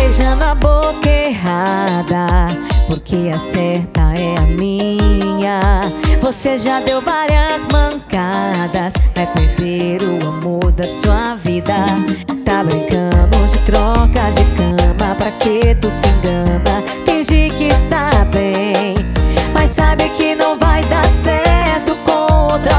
beijando a boca errada, porque a certa é a minha. Você já deu várias mancadas, vai perder o amor da sua vida. Tá brincando de troca de cama, pra que tu se engana? Finge que está bem, mas sabe que não vai dar certo com outra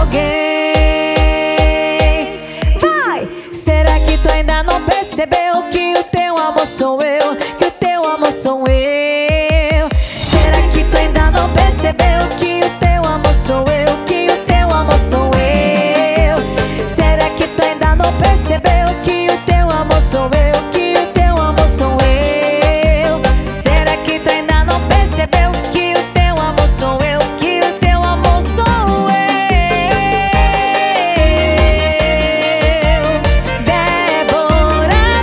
alguém. Vai! Será que tu ainda não percebeu que o teu amor sou eu? Que o teu amor sou eu? Será que tu ainda não percebeu que o teu amor sou eu? Que o teu amor sou eu? Será que tu ainda não percebeu que o teu amor sou eu? Que o teu amor sou eu? Será que tu ainda não percebeu que o teu amor sou eu? Que o teu amor sou eu? Débora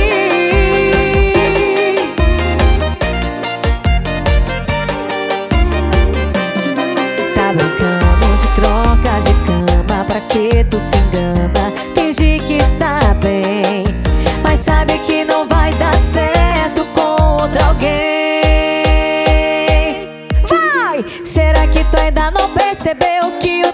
Lee. Tá brincando de troca de cama, pra que tu se engana? Finge que está bem, mas sabe que não vai dar certo com outra alguém. Vai! Será que tu ainda não percebeu que o